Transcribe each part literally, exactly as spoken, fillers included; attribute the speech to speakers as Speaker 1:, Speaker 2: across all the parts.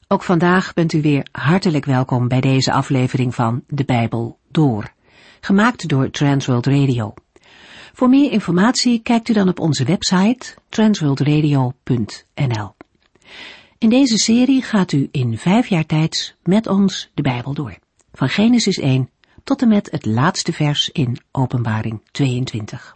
Speaker 1: Ook vandaag bent u weer hartelijk welkom bij deze aflevering van De Bijbel Door, gemaakt door Transworld Radio. Voor meer informatie kijkt u dan op onze website transworld radio punt n l. In deze serie gaat u in vijf jaar tijd met ons de Bijbel door, van Genesis één tot en met het laatste vers in Openbaring tweeëntwintig.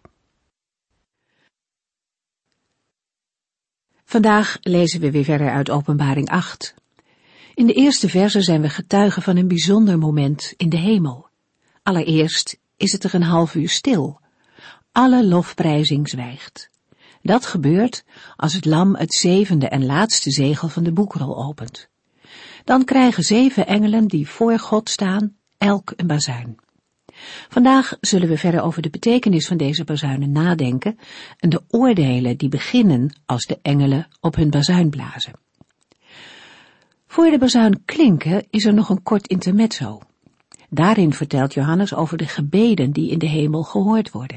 Speaker 1: Vandaag lezen we weer verder uit Openbaring acht. In de eerste verse zijn we getuigen van een bijzonder moment in de hemel. Allereerst is het er een half uur stil. Alle lofprijzing zwijgt. Dat gebeurt als het lam het zevende en laatste zegel van de boekrol opent. Dan krijgen zeven engelen die voor God staan elk een bazuin. Vandaag zullen we verder over de betekenis van deze bazuinen nadenken en de oordelen die beginnen als de engelen op hun bazuin blazen. Voor de bazuin klinken is er nog een kort intermezzo. Daarin vertelt Johannes over de gebeden die in de hemel gehoord worden.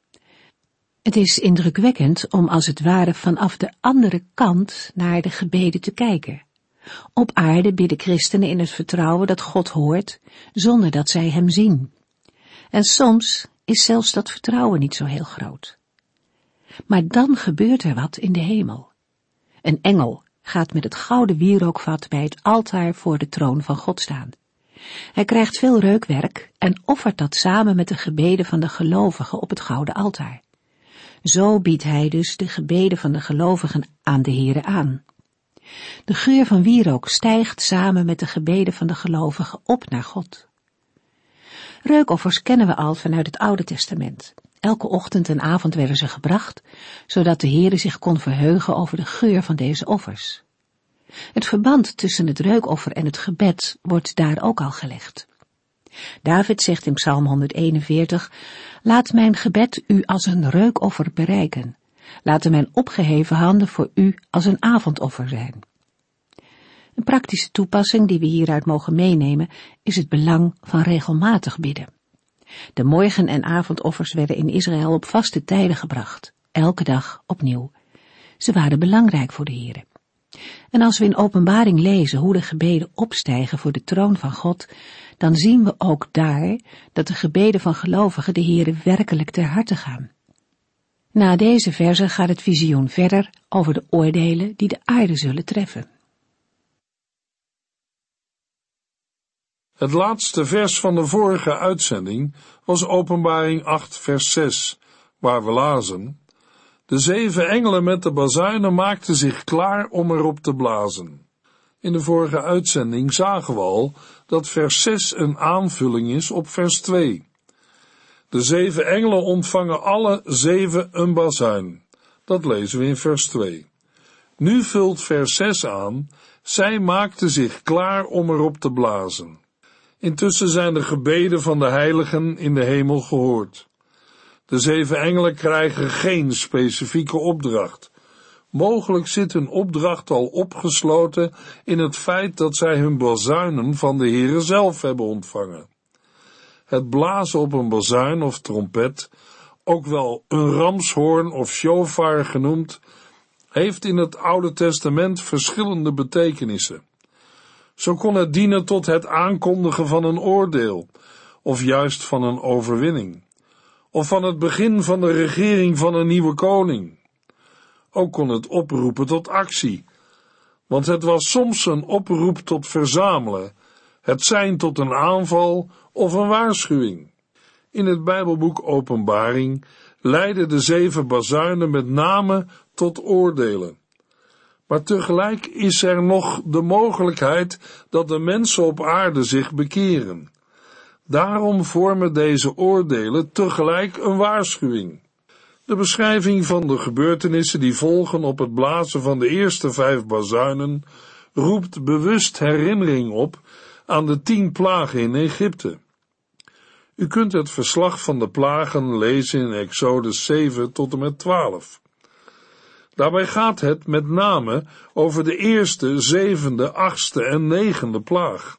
Speaker 1: Het is indrukwekkend om als het ware vanaf de andere kant naar de gebeden te kijken. Op aarde bidden christenen in het vertrouwen dat God hoort, zonder dat zij hem zien. En soms is zelfs dat vertrouwen niet zo heel groot. Maar dan gebeurt er wat in de hemel. Een engel gaat met het gouden wierookvat bij het altaar voor de troon van God staan. Hij krijgt veel reukwerk en offert dat samen met de gebeden van de gelovigen op het gouden altaar. Zo biedt hij dus de gebeden van de gelovigen aan de Here aan. De geur van wierook stijgt samen met de gebeden van de gelovigen op naar God. Reukoffers kennen we al vanuit het Oude Testament. Elke ochtend en avond werden ze gebracht, zodat de Heere zich kon verheugen over de geur van deze offers. Het verband tussen het reukoffer en het gebed wordt daar ook al gelegd. David zegt in Psalm honderdeenenveertig, laat mijn gebed u als een reukoffer bereiken. Laten mijn opgeheven handen voor u als een avondoffer zijn. Een praktische toepassing die we hieruit mogen meenemen is het belang van regelmatig bidden. De morgen- en avondoffers werden in Israël op vaste tijden gebracht, elke dag opnieuw. Ze waren belangrijk voor de Heere. En als we in Openbaring lezen hoe de gebeden opstijgen voor de troon van God, dan zien we ook daar dat de gebeden van gelovigen de Heere werkelijk ter harte gaan. Na deze verse gaat het visioen verder over de oordelen die de aarde zullen treffen.
Speaker 2: Het laatste vers van de vorige uitzending was Openbaring acht vers zes, waar we lazen: de zeven engelen met de bazuinen maakten zich klaar om erop te blazen. In de vorige uitzending zagen we al dat vers zes een aanvulling is op vers twee. De zeven engelen ontvangen alle zeven een bazuin. Dat lezen we in vers twee. Nu vult vers zes aan: zij maakten zich klaar om erop te blazen. Intussen zijn de gebeden van de heiligen in de hemel gehoord. De zeven engelen krijgen geen specifieke opdracht. Mogelijk zit hun opdracht al opgesloten in het feit dat zij hun bazuinen van de Heere zelf hebben ontvangen. Het blazen op een bazuin of trompet, ook wel een ramshoorn of shofar genoemd, heeft in het Oude Testament verschillende betekenissen. Zo kon het dienen tot het aankondigen van een oordeel, of juist van een overwinning, of van het begin van de regering van een nieuwe koning. Ook kon het oproepen tot actie, want het was soms een oproep tot verzamelen, het zijn tot een aanval of een waarschuwing. In het Bijbelboek Openbaring leiden de zeven bazuinen met name tot oordelen. Maar tegelijk is er nog de mogelijkheid dat de mensen op aarde zich bekeren. Daarom vormen deze oordelen tegelijk een waarschuwing. De beschrijving van de gebeurtenissen die volgen op het blazen van de eerste vijf bazuinen roept bewust herinnering op aan de tien plagen in Egypte. U kunt het verslag van de plagen lezen in Exodus zeven tot en met twaalf. Daarbij gaat het met name over de eerste, zevende, achtste en negende plaag.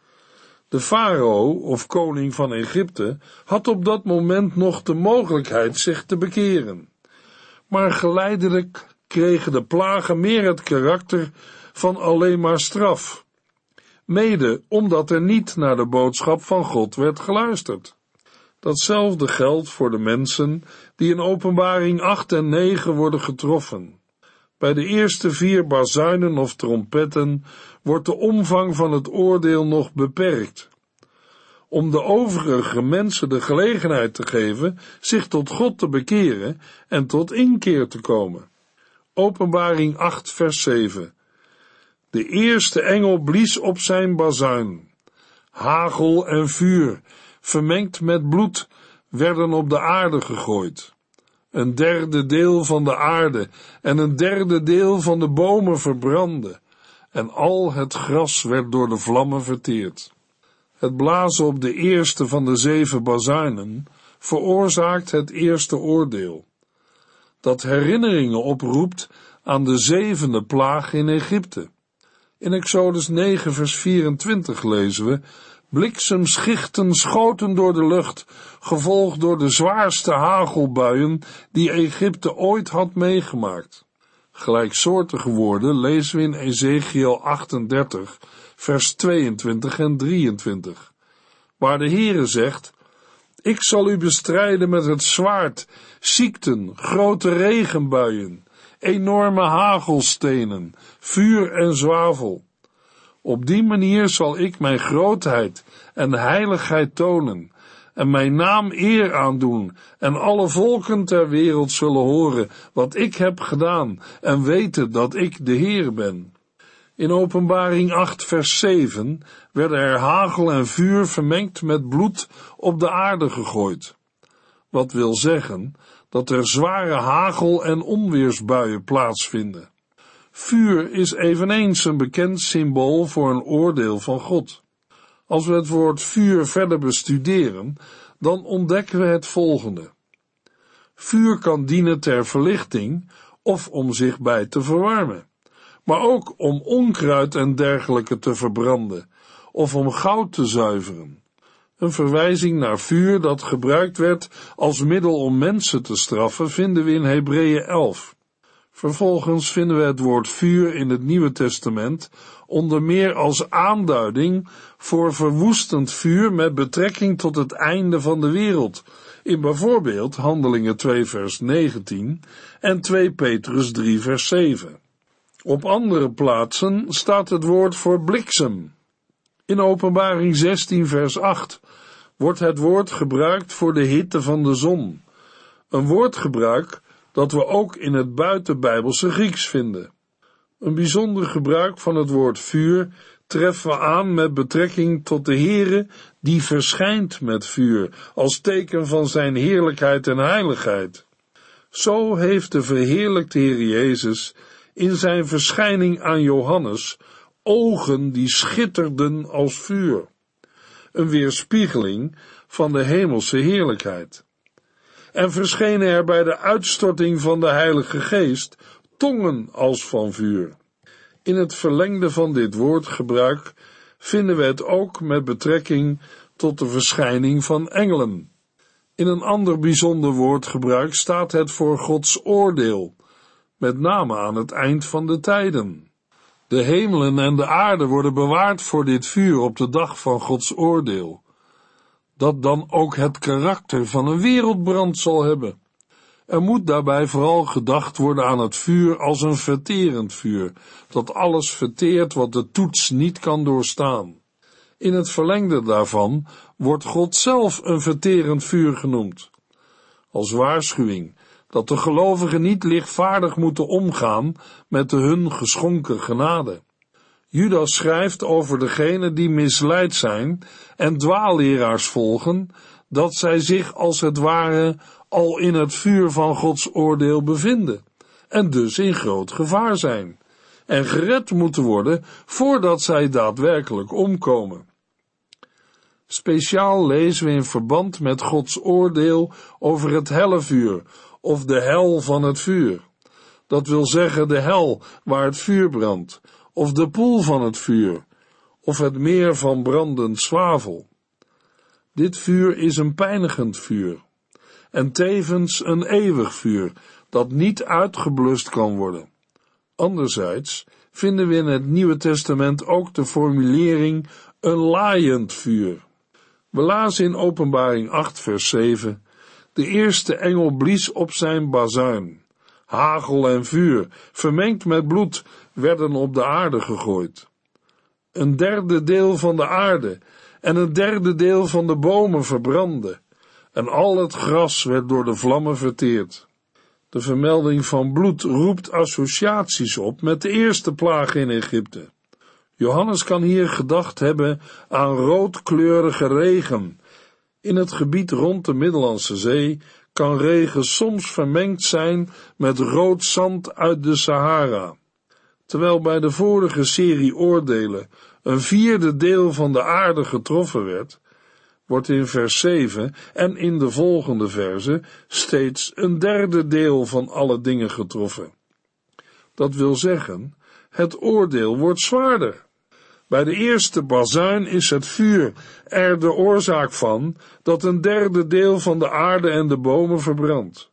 Speaker 2: De farao, of koning van Egypte, had op dat moment nog de mogelijkheid zich te bekeren. Maar geleidelijk kregen de plagen meer het karakter van alleen maar straf. mede omdat er niet naar de boodschap van God werd geluisterd. Datzelfde geldt voor de mensen die in Openbaring acht en negen worden getroffen. Bij de eerste vier bazuinen of trompetten wordt de omvang van het oordeel nog beperkt. Om de overige mensen de gelegenheid te geven zich tot God te bekeren en tot inkeer te komen. Openbaring acht vers zeven. De eerste engel blies op zijn bazuin. Hagel en vuur, vermengd met bloed, werden op de aarde gegooid. Een derde deel van de aarde en een derde deel van de bomen verbrandde, en al het gras werd door de vlammen verteerd. Het blazen op de eerste van de zeven bazuinen veroorzaakt het eerste oordeel, dat herinneringen oproept aan de zevende plaag in Egypte. In Exodus negen vers vierentwintig lezen we: bliksemschichten schoten door de lucht, gevolgd door de zwaarste hagelbuien die Egypte ooit had meegemaakt. Gelijksoortige woorden lezen we in Ezekiel achtendertig, vers tweeëntwintig en drieëntwintig, waar de Heere zegt: ik zal u bestrijden met het zwaard, ziekten, grote regenbuien, enorme hagelstenen, vuur en zwavel. Op die manier zal ik mijn grootheid en heiligheid tonen en mijn naam eer aandoen, en alle volken ter wereld zullen horen wat ik heb gedaan en weten dat ik de Heer ben. In Openbaring acht vers zeven werden er hagel en vuur vermengd met bloed op de aarde gegooid. Wat wil zeggen dat er zware hagel- en onweersbuien plaatsvinden. Vuur is eveneens een bekend symbool voor een oordeel van God. Als we het woord vuur verder bestuderen, dan ontdekken we het volgende. Vuur kan dienen ter verlichting of om zich bij te verwarmen, maar ook om onkruid en dergelijke te verbranden of om goud te zuiveren. Een verwijzing naar vuur dat gebruikt werd als middel om mensen te straffen vinden we in Hebreeën elf. Vervolgens vinden we het woord vuur in het Nieuwe Testament onder meer als aanduiding voor verwoestend vuur met betrekking tot het einde van de wereld, in bijvoorbeeld Handelingen twee vers negentien en twee Petrus drie vers zeven. Op andere plaatsen staat het woord voor bliksem. In Openbaring zestien vers acht wordt het woord gebruikt voor de hitte van de zon, een woordgebruik dat we ook in het buitenbijbelse Grieks vinden. Een bijzonder gebruik van het woord vuur treffen we aan met betrekking tot de Heere die verschijnt met vuur, als teken van zijn heerlijkheid en heiligheid. Zo heeft de verheerlijkte Heer Jezus in zijn verschijning aan Johannes ogen die schitterden als vuur, een weerspiegeling van de hemelse heerlijkheid. En verschenen er bij de uitstorting van de Heilige Geest tongen als van vuur. In het verlengde van dit woordgebruik vinden we het ook met betrekking tot de verschijning van engelen. In een ander bijzonder woordgebruik staat het voor Gods oordeel, met name aan het eind van de tijden. De hemelen en de aarde worden bewaard voor dit vuur op de dag van Gods oordeel, dat dan ook het karakter van een wereldbrand zal hebben. Er moet daarbij vooral gedacht worden aan het vuur als een verterend vuur, dat alles verteert wat de toets niet kan doorstaan. In het verlengde daarvan wordt God zelf een verterend vuur genoemd, als waarschuwing dat de gelovigen niet lichtvaardig moeten omgaan met de hun geschonken genade. Judas schrijft over degenen die misleid zijn en dwaalleraars volgen, dat zij zich als het ware al in het vuur van Gods oordeel bevinden en dus in groot gevaar zijn en gered moeten worden voordat zij daadwerkelijk omkomen. Speciaal lezen we in verband met Gods oordeel over het hellevuur of de hel van het vuur. Dat wil zeggen de hel waar het vuur brandt, of de poel van het vuur, of het meer van brandend zwavel. Dit vuur is een pijnigend vuur, en tevens een eeuwig vuur, dat niet uitgeblust kan worden. Anderzijds vinden we in het Nieuwe Testament ook de formulering een laaiend vuur. We lazen in Openbaring acht vers zeven, de eerste engel blies op zijn bazuin. Hagel en vuur, vermengd met bloed, werden op de aarde gegooid. Een derde deel van de aarde en een derde deel van de bomen verbrandde, en al het gras werd door de vlammen verteerd. De vermelding van bloed roept associaties op met de eerste plaag in Egypte. Johannes kan hier gedacht hebben aan roodkleurige regen. In het gebied rond de Middellandse Zee kan regen soms vermengd zijn met rood zand uit de Sahara. Terwijl bij de vorige serie oordelen een vierde deel van de aarde getroffen werd, wordt in vers zeven en in de volgende verzen steeds een derde deel van alle dingen getroffen. Dat wil zeggen, het oordeel wordt zwaarder. Bij de eerste bazuin is het vuur er de oorzaak van dat een derde deel van de aarde en de bomen verbrandt.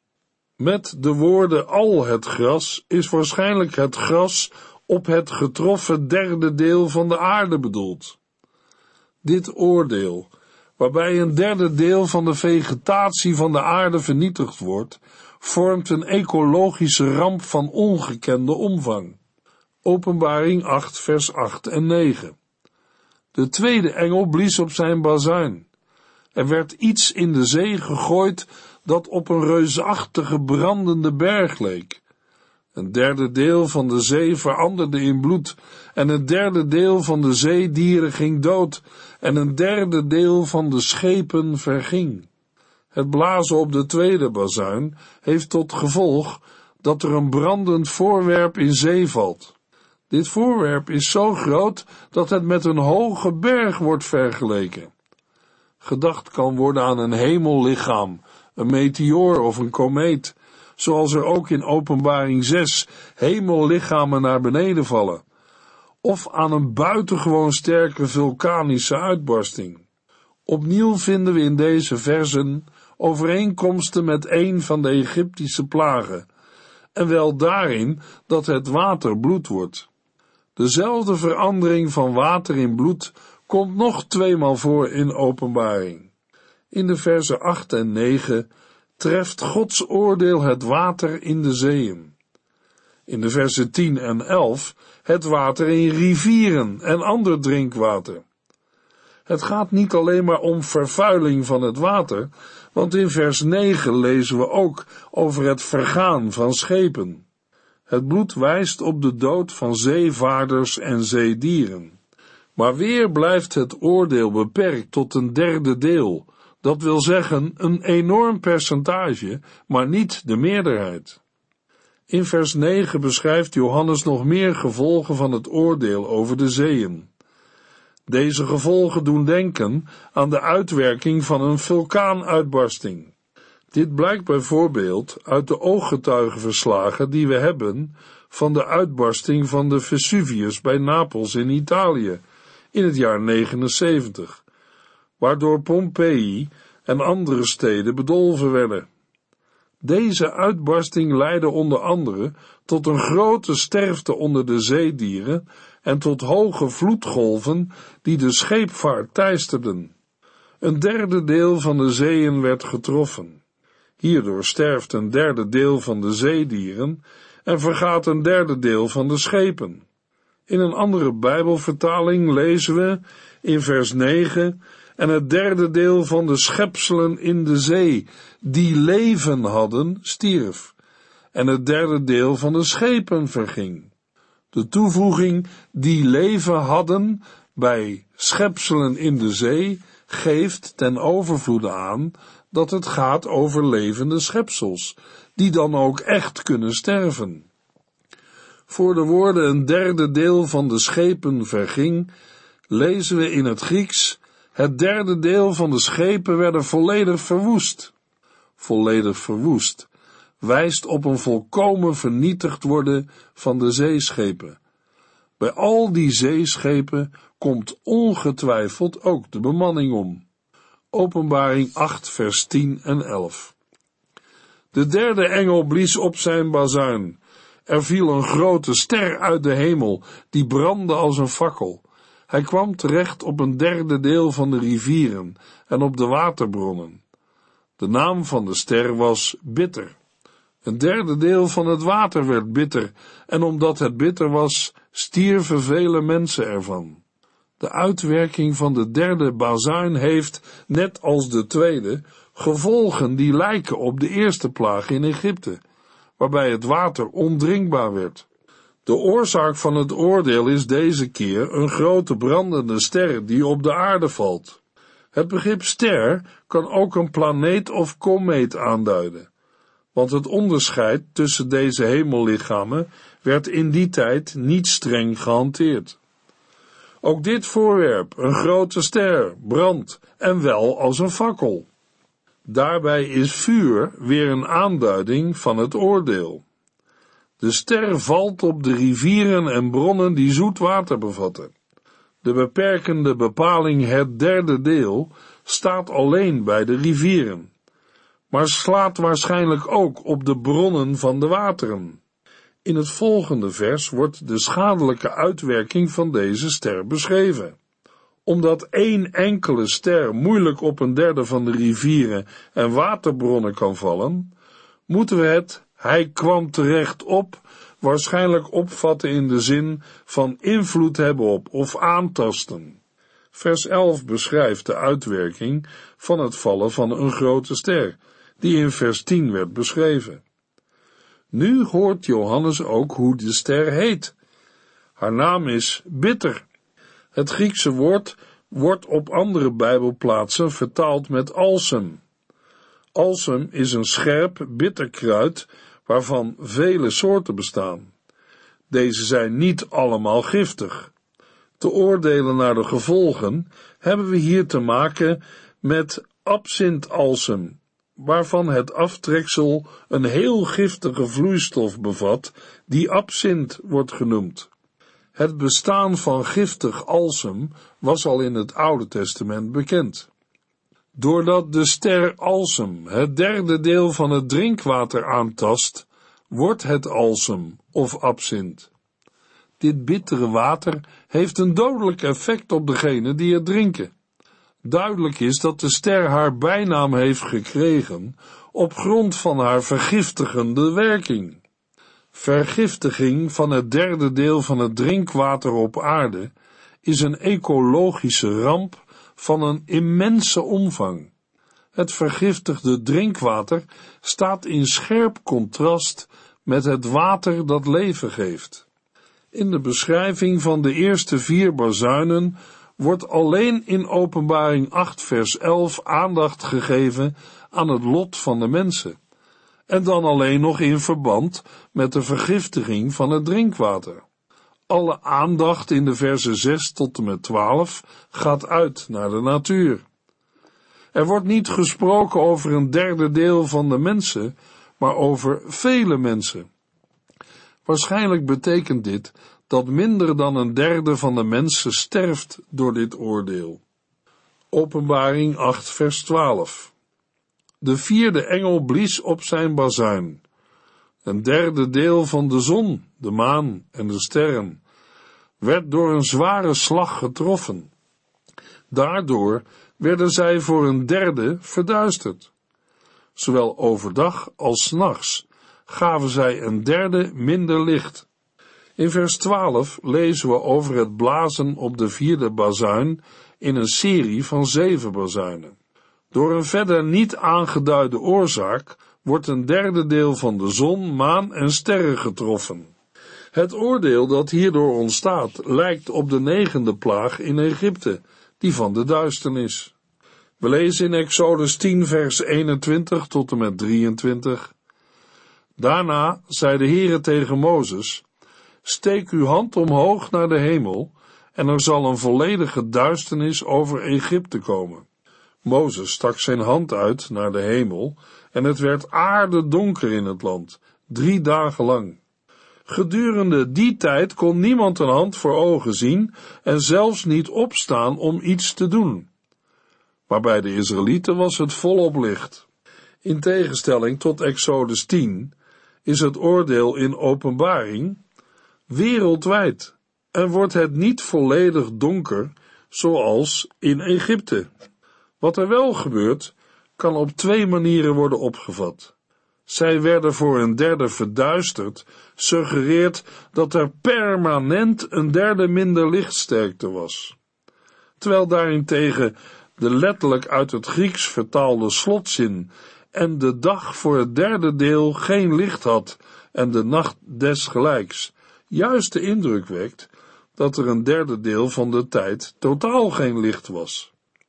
Speaker 2: Met de woorden al het gras is waarschijnlijk het gras op het getroffen derde deel van de aarde bedoeld. Dit oordeel, waarbij een derde deel van de vegetatie van de aarde vernietigd wordt, vormt een ecologische ramp van ongekende omvang. Openbaring acht vers acht en negen. De tweede engel blies op zijn bazuin. Er werd iets in de zee gegooid dat op een reusachtige brandende berg leek. Een derde deel van de zee veranderde in bloed, en een derde deel van de zeedieren ging dood, en een derde deel van de schepen verging. Het blazen op de tweede bazuin heeft tot gevolg dat er een brandend voorwerp in zee valt. Dit voorwerp is zo groot dat het met een hoge berg wordt vergeleken. Gedacht kan worden aan een hemellichaam, een meteoor of een komeet, zoals er ook in Openbaring zes hemellichamen naar beneden vallen, of aan een buitengewoon sterke vulkanische uitbarsting. Opnieuw vinden we in deze versen overeenkomsten met een van de Egyptische plagen, en wel daarin dat het water bloed wordt. Dezelfde verandering van water in bloed komt nog tweemaal voor in Openbaring. In de versen acht en negen treft Gods oordeel het water in de zeeën. In de versen tien en elf het water in rivieren en ander drinkwater. Het gaat niet alleen maar om vervuiling van het water, want in vers negen lezen we ook over het vergaan van schepen. Het bloed wijst op de dood van zeevaarders en zeedieren. Maar weer blijft het oordeel beperkt tot een derde deel, dat wil zeggen een enorm percentage, maar niet de meerderheid. In vers negen beschrijft Johannes nog meer gevolgen van het oordeel over de zeeën. Deze gevolgen doen denken aan de uitwerking van een vulkaanuitbarsting. Dit blijkt bijvoorbeeld uit de ooggetuigenverslagen die we hebben van de uitbarsting van de Vesuvius bij Napels in Italië in het jaar negenenzeventig, waardoor Pompeii en andere steden bedolven werden. Deze uitbarsting leidde onder andere tot een grote sterfte onder de zeedieren en tot hoge vloedgolven die de scheepvaart teisterden. Een derde deel van de zeeën werd getroffen. Hierdoor sterft een derde deel van de zeedieren en vergaat een derde deel van de schepen. In een andere Bijbelvertaling lezen we in vers negen, en het derde deel van de schepselen in de zee, die leven hadden, stierf, en het derde deel van de schepen verging. De toevoeging, die leven hadden, bij schepselen in de zee, geeft ten overvloede aan dat het gaat over levende schepsels, die dan ook echt kunnen sterven. Voor de woorden een derde deel van de schepen verging, lezen we in het Grieks, het derde deel van de schepen werden volledig verwoest. Volledig verwoest wijst op een volkomen vernietigd worden van de zeeschepen. Bij al die zeeschepen komt ongetwijfeld ook de bemanning om. Openbaring acht vers tien en elf. De derde engel blies op zijn bazuin, Er viel een grote ster uit de hemel, die brandde als een fakkel. Hij kwam terecht op een derde deel van de rivieren en op de waterbronnen. De naam van de ster was bitter. Een derde deel van het water werd bitter, en omdat het bitter was, stierven vele mensen ervan. De uitwerking van de derde bazuin heeft, net als de tweede, gevolgen die lijken op de eerste plaag in Egypte, waarbij het water ondrinkbaar werd. De oorzaak van het oordeel is deze keer een grote brandende ster die op de aarde valt. Het begrip ster kan ook een planeet of komeet aanduiden, want het onderscheid tussen deze hemellichamen werd in die tijd niet streng gehanteerd. Ook dit voorwerp, een grote ster, brandt, en wel als een fakkel. Daarbij is vuur weer een aanduiding van het oordeel. De ster valt op de rivieren en bronnen die zoet water bevatten. De beperkende bepaling het derde deel staat alleen bij de rivieren, maar slaat waarschijnlijk ook op de bronnen van de wateren. In het volgende vers wordt de schadelijke uitwerking van deze ster beschreven. Omdat één enkele ster moeilijk op een derde van de rivieren en waterbronnen kan vallen, moeten we het hij kwam terecht op waarschijnlijk opvatten in de zin van invloed hebben op of aantasten. Vers elf beschrijft de uitwerking van het vallen van een grote ster, die in vers tien werd beschreven. Nu hoort Johannes ook hoe de ster heet. Haar naam is bitter. Het Griekse woord wordt op andere Bijbelplaatsen vertaald met alsem. Alsem is een scherp, bitter kruid waarvan vele soorten bestaan. Deze zijn niet allemaal giftig. Te oordelen naar de gevolgen hebben we hier te maken met absintalsem, waarvan het aftreksel een heel giftige vloeistof bevat, die absint wordt genoemd. Het bestaan van giftig alsem was al in het Oude Testament bekend. Doordat de ster alsem het derde deel van het drinkwater aantast, wordt het alsem of absint. Dit bittere water heeft een dodelijk effect op degene die het drinken. Duidelijk is dat de ster haar bijnaam heeft gekregen op grond van haar vergiftigende werking. Vergiftiging van het derde deel van het drinkwater op aarde is een ecologische ramp van een immense omvang. Het vergiftigde drinkwater staat in scherp contrast met het water dat leven geeft. In de beschrijving van de eerste vier bazuinen wordt alleen in Openbaring acht vers elf aandacht gegeven aan het lot van de mensen, en dan alleen nog in verband met de vergiftiging van het drinkwater. Alle aandacht in de versen zes tot en met twaalf gaat uit naar de natuur. Er wordt niet gesproken over een derde deel van de mensen, maar over vele mensen. Waarschijnlijk betekent dit dat minder dan een derde van de mensen sterft door dit oordeel. Openbaring acht vers twaalf. De vierde engel blies op zijn bazuin. Een derde deel van de zon, de maan en de sterren werd door een zware slag getroffen. Daardoor werden zij voor een derde verduisterd. Zowel overdag als 's nachts gaven zij een derde minder licht. In vers twaalf lezen we over het blazen op de vierde bazuin in een serie van zeven bazuinen. Door een verder niet aangeduide oorzaak wordt een derde deel van de zon, maan en sterren getroffen. Het oordeel dat hierdoor ontstaat lijkt op de negende plaag in Egypte, die van de duisternis. We lezen in Exodus tien vers eenentwintig tot en met drieëntwintig. Daarna zei de Heere tegen Mozes: steek uw hand omhoog naar de hemel, en er zal een volledige duisternis over Egypte komen. Mozes stak zijn hand uit naar de hemel, en het werd aardedonker in het land, drie dagen lang. Gedurende die tijd kon niemand een hand voor ogen zien en zelfs niet opstaan om iets te doen. Maar bij de Israëlieten was het volop licht. In tegenstelling tot Exodus tien is het oordeel in Openbaring wereldwijd en wordt het niet volledig donker zoals in Egypte. Wat er wel gebeurt, kan op twee manieren worden opgevat. Zij werden voor een derde verduisterd, suggereert dat er permanent een derde minder lichtsterkte was. Terwijl daarentegen de letterlijk uit het Grieks vertaalde slotzin en de dag voor het derde deel geen licht had en de nacht desgelijks, juist de indruk wekt dat er een derde deel van de tijd totaal geen licht was.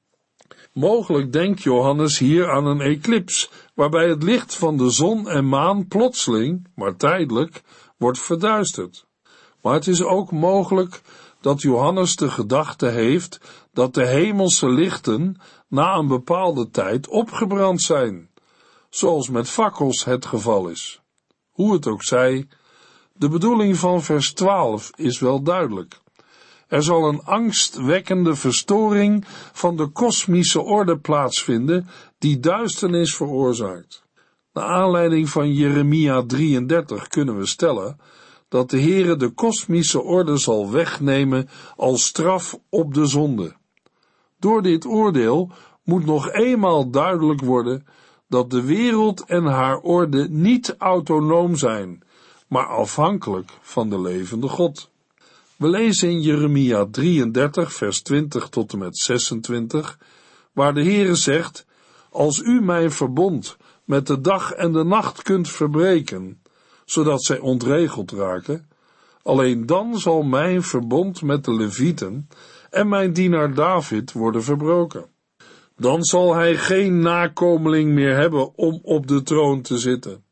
Speaker 2: Mogelijk denkt Johannes hier aan een eclips, waarbij het licht van de zon en maan plotseling, maar tijdelijk, wordt verduisterd. Maar het is ook mogelijk dat Johannes de gedachte heeft dat de hemelse lichten na een bepaalde tijd opgebrand zijn, zoals met fakkels het geval is. Hoe het ook zij, de bedoeling van vers twaalf is wel duidelijk. Er zal een angstwekkende verstoring van de kosmische orde plaatsvinden die duisternis veroorzaakt. Naar aanleiding van Jeremia drieëndertig kunnen we stellen dat de Heere de kosmische orde zal wegnemen als straf op de zonde. Door dit oordeel moet nog eenmaal duidelijk worden dat de wereld en haar orde niet autonoom zijn, maar afhankelijk van de levende God. We lezen in Jeremia drieëndertig, vers twintig tot en met zesentwintig, waar de Heere zegt: als u mijn verbond met de dag en de nacht kunt verbreken, zodat zij ontregeld raken, alleen dan zal mijn verbond met de Levieten en mijn dienaar David worden verbroken. Dan zal hij geen nakomeling meer hebben om op de troon te zitten.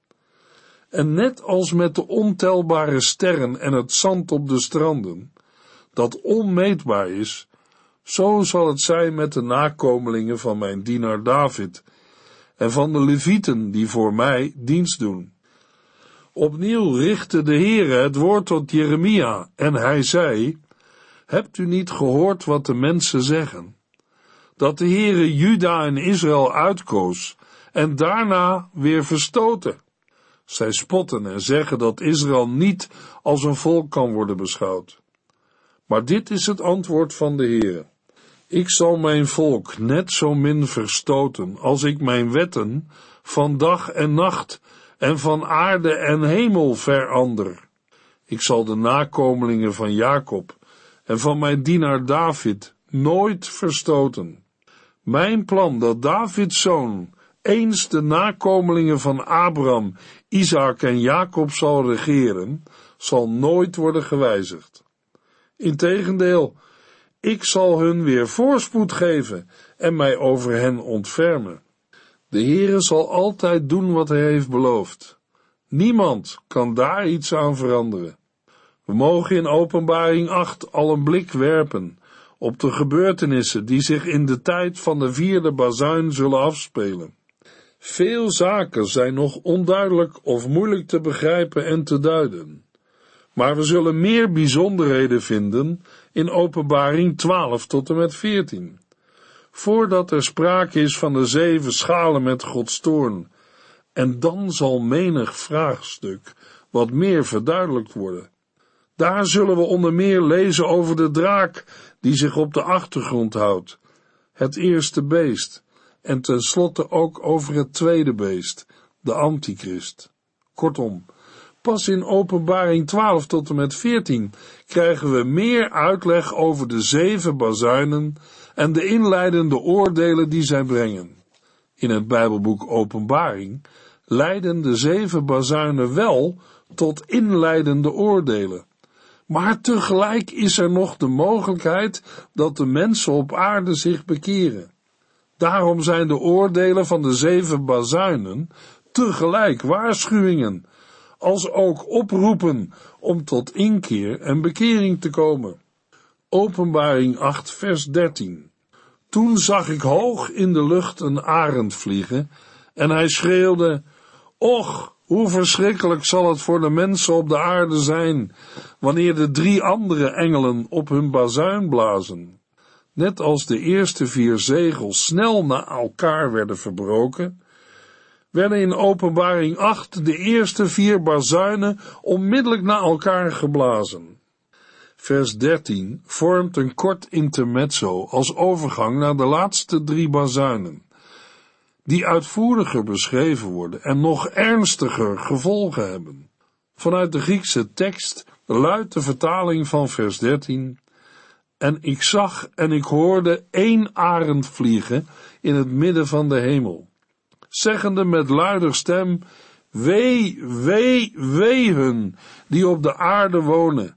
Speaker 2: En net als met de ontelbare sterren en het zand op de stranden, dat onmeetbaar is, zo zal het zijn met de nakomelingen van mijn dienaar David en van de Levieten die voor mij dienst doen. Opnieuw richtte de Heere het woord tot Jeremia en hij zei: hebt u niet gehoord wat de mensen zeggen? Dat de Heere Juda en Israël uitkoos en daarna weer verstoten. Zij spotten en zeggen dat Israël niet als een volk kan worden beschouwd. Maar dit is het antwoord van de Heere: ik zal mijn volk net zo min verstoten als ik mijn wetten van dag en nacht en van aarde en hemel verander. Ik zal de nakomelingen van Jacob en van mijn dienaar David nooit verstoten. Mijn plan dat Davids zoon eens de nakomelingen van Abraham, Isaac en Jacob zal regeren, zal nooit worden gewijzigd. Integendeel, ik zal hun weer voorspoed geven en mij over hen ontfermen. De Heere zal altijd doen wat hij heeft beloofd. Niemand kan daar iets aan veranderen. We mogen in Openbaring acht al een blik werpen op de gebeurtenissen die zich in de tijd van de vierde bazuin zullen afspelen. Veel zaken zijn nog onduidelijk of moeilijk te begrijpen en te duiden. Maar we zullen meer bijzonderheden vinden in Openbaring twaalf tot en met veertien. Voordat er sprake is van de zeven schalen met Gods toorn, en dan zal menig vraagstuk wat meer verduidelijkt worden. Daar zullen we onder meer lezen over de draak die zich op de achtergrond houdt, het eerste beest, en tenslotte ook over het tweede beest, de Antichrist. Kortom, pas in Openbaring twaalf tot en met veertien krijgen we meer uitleg over de zeven bazuinen en de inleidende oordelen die zij brengen. In het Bijbelboek Openbaring leiden de zeven bazuinen wel tot inleidende oordelen. Maar tegelijk is er nog de mogelijkheid dat de mensen op aarde zich bekeren. Daarom zijn de oordelen van de zeven bazuinen tegelijk waarschuwingen, als ook oproepen om tot inkeer en bekering te komen. Openbaring acht vers dertien. Toen zag ik hoog in de lucht een arend vliegen, en hij schreeuwde: Och, hoe verschrikkelijk zal het voor de mensen op de aarde zijn, wanneer de drie andere engelen op hun bazuin blazen. Net als de eerste vier zegels snel na elkaar werden verbroken, werden in Openbaring acht de eerste vier bazuinen onmiddellijk na elkaar geblazen. Vers dertien vormt een kort intermezzo als overgang naar de laatste drie bazuinen, die uitvoeriger beschreven worden en nog ernstiger gevolgen hebben. Vanuit de Griekse tekst luidt de vertaling van vers dertien: En ik zag en ik hoorde één arend vliegen in het midden van de hemel, zeggende met luider stem: Wee, wee, wee hun, die op de aarde wonen,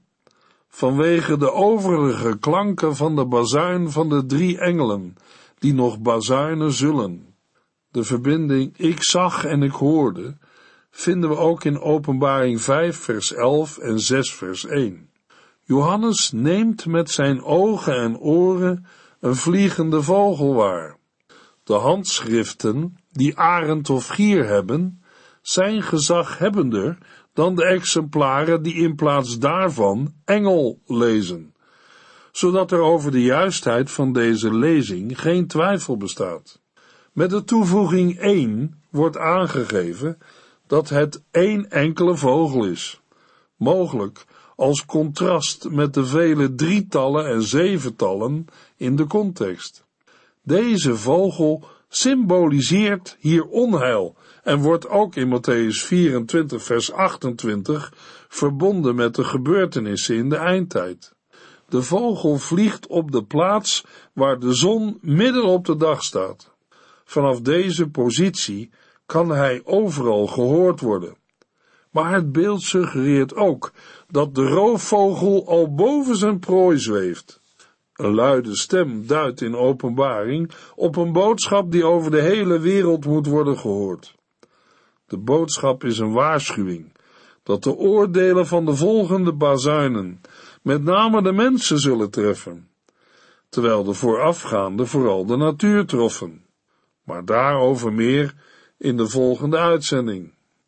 Speaker 2: vanwege de overige klanken van de bazuin van de drie engelen, die nog bazuinen zullen. De verbinding ik zag en ik hoorde vinden we ook in Openbaring vijf vers elf en zes vers één. Johannes neemt met zijn ogen en oren een vliegende vogel waar. De handschriften die arend of gier hebben, zijn gezaghebbender dan de exemplaren die in plaats daarvan engel lezen, zodat er over de juistheid van deze lezing geen twijfel bestaat. Met de toevoeging één wordt aangegeven dat het één enkele vogel is, mogelijk als contrast met de vele drietallen en zeventallen in de context. Deze vogel symboliseert hier onheil en wordt ook in Mattheüs vierentwintig vers achtentwintig verbonden met de gebeurtenissen in de eindtijd. De vogel vliegt op de plaats waar de zon midden op de dag staat. Vanaf deze positie kan hij overal gehoord worden. Maar het beeld suggereert ook dat de roofvogel al boven zijn prooi zweeft. Een luide stem duidt in Openbaring op een boodschap die over de hele wereld moet worden gehoord. De boodschap is een waarschuwing dat de oordelen van de volgende bazuinen met name de mensen zullen treffen, terwijl de voorafgaande vooral de natuur troffen. Maar daarover meer in de volgende uitzending.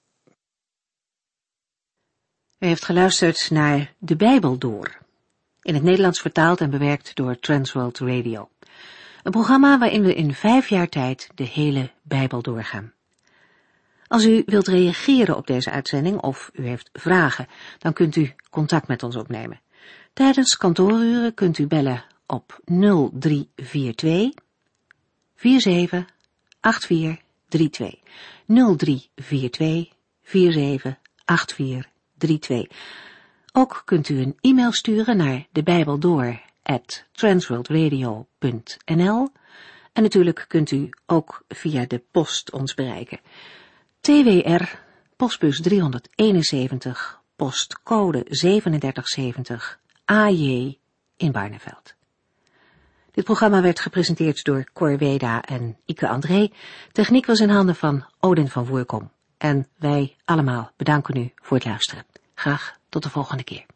Speaker 1: U heeft geluisterd naar De Bijbel Door, in het Nederlands vertaald en bewerkt door Transworld Radio. Een programma waarin we in vijf jaar tijd de hele Bijbel doorgaan. Als u wilt reageren op deze uitzending of u heeft vragen, dan kunt u contact met ons opnemen. Tijdens kantooruren kunt u bellen op nul drie vier twee vier zeven acht vier drie twee. nul drie vier twee vier zeven acht vier drie twee. Ook kunt u een e-mail sturen naar debijbeldoor at transworldradio punt n l en natuurlijk kunt u ook via de post ons bereiken. T W R, postbus driehonderdeenenzeventig, postcode zevenendertig zeventig, A J in Barneveld. Dit programma werd gepresenteerd door Cor Weda en Ike André. Techniek was in handen van Odin van Voorkom. En wij allemaal bedanken u voor het luisteren. Graag tot de volgende keer.